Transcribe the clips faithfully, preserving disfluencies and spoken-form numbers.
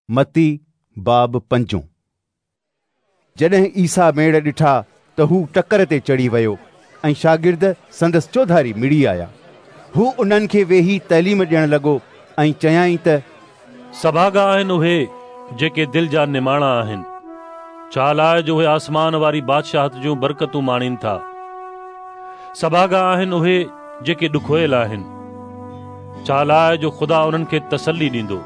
मती बाब पंजो। जॾहिं ईसा मेड़ ॾिठा त हू टकर ते चढ़ी वियो ऐं शागिर्द संदसि चौधारी मिड़ी आया। हू उन्हनि खे वेही तइलीम ॾियणु लॻो ऐं चयाईं त सभागा आहिनि उहे जेके दिलि जा निमाणा आहिनि, छाल आहे जो उहे आसमान वारी बादशाहत जूं बरकतूं माणीनि था। सभागा आहिनि उहे जेके ॾुखोयल आहिनि, छाल आहे जो ख़ुदा उन्हनि खे तसल्ली ॾींदो।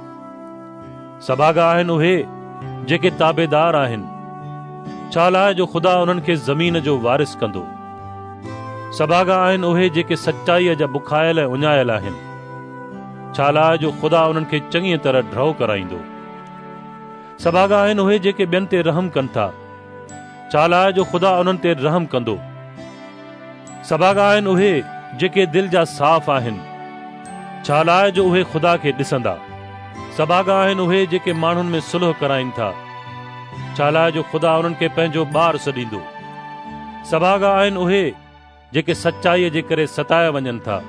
सभागा आहिनि उहे जेके ताबेदार आहिनि, छाल आहे जो ख़ुदा उन्हनि खे ज़मीन जो वारिस कंदो। सभागा आहिनि उहे जेके सचाईअ जा बुखायल ऐं उञायल आहिनि, छाल आहे जो ख़ुदा उन्हनि खे चङी तरह ड्रौ कराईंदो। सभागा आहिनि उहे जेके ॿियनि ते रहम कनि था, छाल आहे जो ख़ुदा उन्हनि ते रहम कंदो। सभागा आहिनि उहे जेके दिलि जा साफ़ आहिनि, छाल आहे जो उहे ख़ुदा खे ॾिसंदा। सभागा आहिनि उहे जेके माण्हुनि में सुलह कराइनि था, छाल आहे जो ख़ुदा उन्हनि खे पंहिंजो ॿारु सॾींदो। सभागा आहिनि उहे जेके सचाईअ जे करे सताया वञनि था,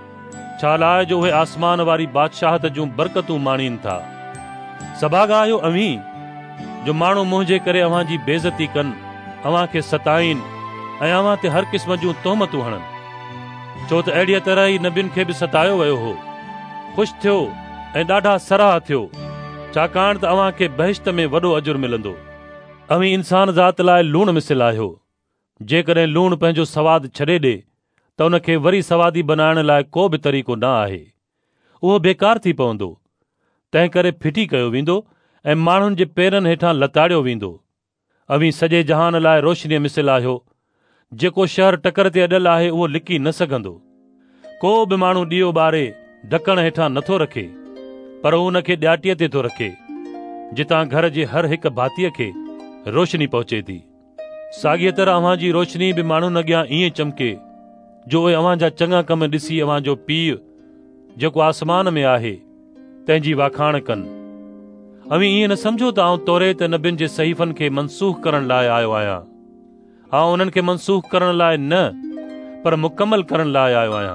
छाल आहे जो उहे आसमान वारी बादशाहत जूं बरकतूं माणीनि था। सभागा आहियो अव्हीं जो माण्हू मुंहिंजे करे अव्हां जी बेइज़ती कनि, अव्हां खे सताइनि ऐं अव्हां ते हर क़िस्म जूं तोहमतूं हणनि। छो त अहिड़ीअ तरह ई नबियुनि खे बि सतायो वियो हो। ख़ुशि थियो ऐं ॾाढा सराह थियो, छाकाणि त अव्हां खे बहिश्त में वॾो अजुर मिलंदो। अव्हीं इंसान ज़ात लाइ लूण मिसिल आहियो। जेकॾहिं लूण पंहिंजो सवादु छॾे ॾे त उन खे वरी सवादी बनाइण लाइ को बि तरीक़ो न आहे, उहो बेकार थी पवंदो। तंहिं करे फिटी कयो वेंदो ऐं माण्हुनि जे पेरनि हेठां लताड़ियो वेंदो। अव्हीं सॼे जहान लाइ रोशनीअ मिसिल आहियो। जेको शहर टकर ते अॾल आहे उहो लिकी न सघंदो। को बि माण्हू ॾीओ ॿारे ढकण हेठां नथो रखे, पर उन खे ॾियाटीअ ते थो रखे, जितां घर जे हर हिकु भातीअ खे रोशनी पहुचे थी। साॻीअ तरह अव्हां जी रोशनी बि माण्हुनि अॻियां ईअं चमके जो उहे अव्हां जा चङा कम ॾिसी अव्हां जो पीउ जेको आसमान में आहे तंहिंजी वाखाण कनि। अव्हीं ईअं न सम्झो त आउं तौरेत नबियुनि जे सहीफ़नि खे मनसूख़ करण लाइ आयो आहियां। आउं उन्हनि खे मनसूख़ करण लाइ न, पर मुकमल करण लाइ आयो आहियां।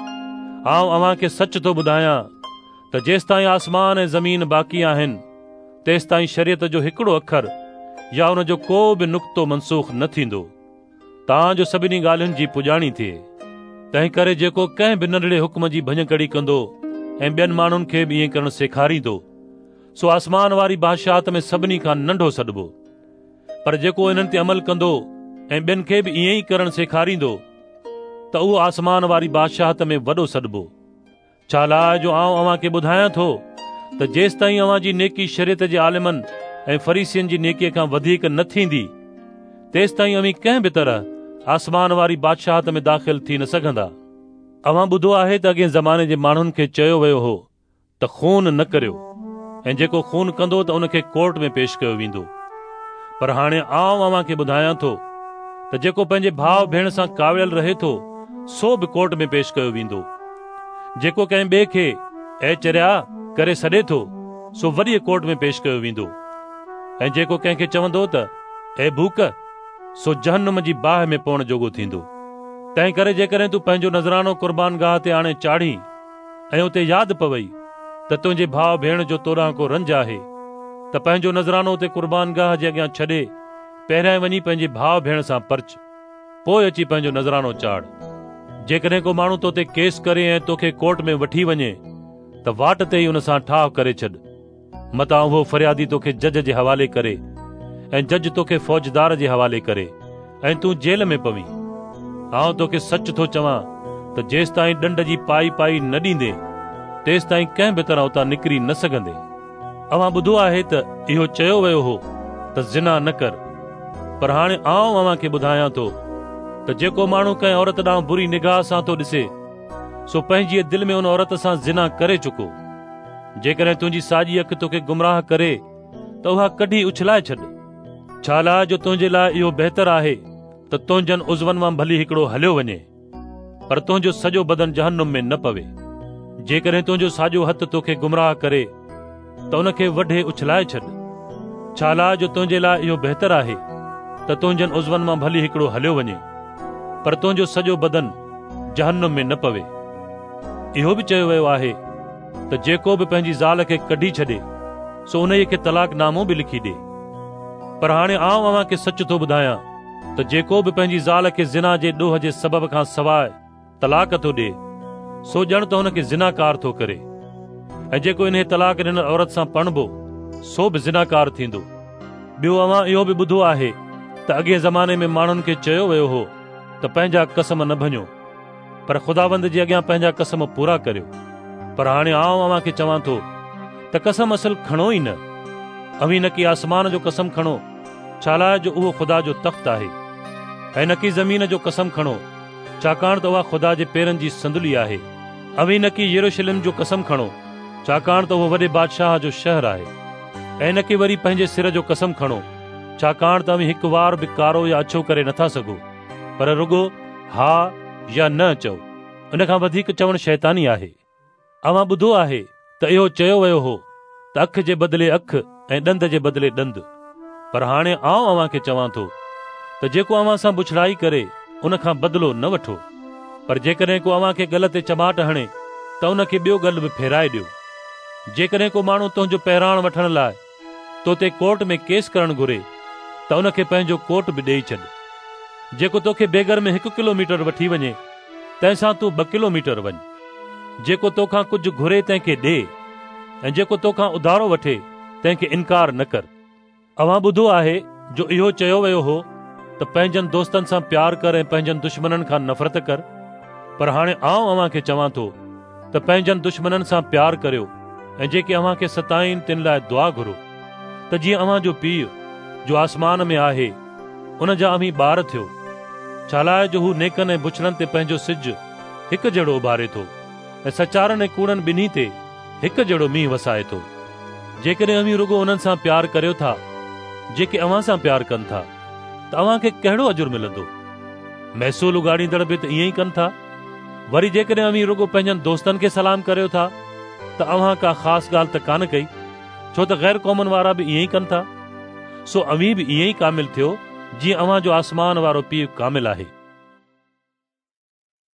आउं अव्हां खे सच थो ॿुधायां त जेसिताईं आसमान ऐं ज़मीन बाक़ी आहिनि, तेसिताईं शरीयत जो हिकिड़ो अखर या उन जो को बि नुक़्तो मनसूख़ न थींदो, तव्हां जो सभिनी ॻाल्हियुनि जी पुॼाणी थिए। तंहिं करे जेको कंहिं बि नंढड़े हुक्म जी भञकड़ी कंदो ऐं ॿियनि माण्हुनि खे बि ईअं करणु सेखारींदो, सो आसमान वारी बादशाहत में सभिनी खां नंढो सॾिबो। पर जेको इन्हनि ते अमल कंदो ऐं ॿियनि खे बि ईअं ई करणु सेखारींदो, त उहो आसमान वारी बादशाहत में वॾो सॾिबो। छाल आहे जो आउं अव्हां खे ॿुधायां थो त जेसिताईं अव्हां जी नेकी शरीयत जे आलिमनि ऐं फरीसियनि जी नेकीअ खां वधीक न थींदी, तेसिताईं अव्हीं कंहिं बि तरह आसमान वारी बादशाहत में दाख़िल थी न सघंदा। अव्हां ॿुधो आहे त अॻे ज़माने जे माण्हुनि खे चयो वियो हो त खून न करियो, ऐं जेको खून कंदो त उन खे कोर्ट में पेश कयो वेंदो। पर हाणे आउं अव्हां खे ॿुधायां थो त जेको पंहिंजे भाउ भेण सां कावियल रहे थो, सो बि कोर्ट में पेश कयो वेंदो। जेको कंहिं ॿिए खे ऐचरिया करे सॾे थो, सो वॾीअ कोर्ट में पेश कयो वेंदो। ऐं जेको कंहिंखे चवंदो त ए भूक, सो जहन्नुम जी बाहि में पवण जोॻो थींदो। तंहिं करे जेकॾहिं तूं पंहिंजो नज़रानो क़ुर्बान गाह ते आणे चाढ़ी ऐं उते यादि पवई त तुंहिंजे भाउ भेण जो तोॾां को रंज आहे, त पंहिंजो नज़रानो उते क़ुर्बान गाह जे अॻियां छॾे पहिरियां वञी पंहिंजे भाउ भेण सां परच, पोइ अची पंहिंजो नज़रानो चाढ़। जेकॾहिं को माण्हू तो ते केस करे ऐं तोखे कोर्ट में वठी वञे, त वाट ते ई उन सां ठाह करे छॾ। मतां उहो फरियादी तोखे जज जे हवाले करे ऐं जज तोखे फ़ौजदार जे हवाले करे ऐं तूं जेल में पवीं। आउं तोखे सच थो चवां त जेसिताईं ॾंड जी पाई पाई न ॾींदे, तेसिताईं कंहिं बि तरह उतां निकिरी न सघंदे। अव्हां ॿुधो आहे त इहो चयो वियो हो त ज़िना न कर, पर हाणे आउं अव्हां खे ॿुधायां थो त जेको माण्हू कंहिं औरत ॾांहुं बुरी निगाह सां थो ॾिसे, सो पंहिंजी दिलि में उन औरत सां ज़िना करे चुको। जेकॾहिं तुंहिंजी साॼी अखि तोखे गुमराह करे त उहा कढी उछलाए छॾ। छाल आहे जो तुंहिंजे लाइ इहो बहितर आहे त तुंहिंजनि उज़वनि मां भली हिकिड़ो हलियो वञे, पर तुंहिंजो सॼो बदन जहन्नुम में न पवे। जेकॾहिं तुंहिंजो साॼो हथु तोखे गुमराह करे त उन खे वढे उछलाए छॾ। छाल आहे जो तुंहिंजे लाइ इहो बहितर आहे त तुंहिंजनि उज़वनि मां भली हिकिड़ो हलियो वञे, पर तुंहिंजो सॼो बदन जहन्नुम में न पवे। इहो बि चयो वियो आहे त जेको बि पंहिंजी ज़ाल खे कढी छॾे सो उन खे तलाकनामो बि लिखी ॾे। पर हाणे आउं अव्हां खे सच थो ॿुधायां त जेको बि पंहिंजी ज़ाल खे ज़िना जे ॾोह जे सबब खां सवाइ तलाक थो ॾे, सो ॼण त हुन खे ज़िनाकार थो करे, ऐं जेको इन तलाक ॾिनल औरत सां पणबो सो बि ज़िनाकार थींदो। ॿियो अव्हां इहो बि ॿुधो आहे त अॻे ज़माने में माण्हुनि खे चयो वियो हो त पंहिंजा कसम न भञो, पर ख़ुदावंद जे अॻियां पंहिंजा कसम पूरा करियो। पर हाणे आउं अव्हां खे चवां थो त कसम असल खणो ई न, अवी न की आसमान जो कसम खणो, छा लाइ जो उहो ख़ुदा जो तख़्त आहे, ऐं न की ज़मीन जो कसम खणो, छाकाणि त उहा ख़ुदा जे पेरनि जी संदुली आहे। अवी न की यरूशलेम जो कसम खणो, छाकाणि त उहो वॾे बादशाह जो शहर आहे। ऐं न की वरी पंहिंजे सिर जो कसम खणो, छाकाणि त अवी हिकु वार बि कारो या अछो करे नथा सघो, पर रुगो हा या न चओ। इन खां वधीक चवणु शैतानी आहे। अव्हां ॿुधो आहे त इहो चयो वियो हो त अखि जे बदिले अखि ऐं ॾंद जे बदिले ॾंद। पर हाणे आउं अव्हां खे चवां थो त जेको अव्हां सां बुछड़ाई करे उन खां बदिलो न वठो, पर जेकॾहिं को अव्हां खे गल ते चमाट हणे त उन खे ॿियो गल बि फेराए ॾियो। जेकॾहिं को माण्हू तुंहिंजो पहिराण वठण लाइ तो ते कोर्ट में केस करणु घुरे त उन खे पंहिंजो कोट बि ॾेई छॾ। जेको तोखे बेगर में हिकु किलोमीटर वठी वञे, तंहिंसां तूं ॿ किलोमीटर वञ। जेको तोखां कुझु घुरे तंहिंखे ॾे, ऐं जेको तोखां उधारो वठे तंहिंखे इनकार न कर। अव्हां ॿुधो आहे जो इहो चयो वियो हो त पंहिंजनि दोस्तनि सां प्यार कर ऐं पंहिंजनि दुश्मननि खां नफ़रत कर। पर हाणे आउं अव्हां खे चवां थो त पंहिंजनि दुश्मननि सां प्यार करियो, ऐं जेके अव्हां खे सताइनि तिन लाइ दुआ घुरो, त जीअं अव्हां जो पीउ जो आसमान में आहे उन जा अव्हीं ॿार थियो। छा लाइ जो हू नेकनि ऐं बुछड़नि ते पंहिंजो सिज हिकु जहिड़ो उभारे थो, ऐं सचारनि ऐं कूड़नि ॿिन्ही ते हिकु जहिड़ो मींहुं वसाए थो। जेकॾहिं अव्हीं रुगो उन्हनि सां प्यार करियो था जेके अव्हां सां प्यार कनि था, त अव्हां खे कहिड़ो अजुर मिलंदो? महसूल उगाड़ींदड़ बि त ईअं ई कनि था। वरी जेकॾहिं अव्हीं रुगो पंहिंजनि दोस्तनि खे सलाम करियो था, त अव्हां का ख़ासि ॻाल्हि त कान कई, छो त ग़ैर क़ौमनि वारा बि ईअं ई कनि था। सो अव्हीं बि ईअं ई कामिल थियो जीअं अव्हां जो आसमान वारो पीउ कामिल आहे।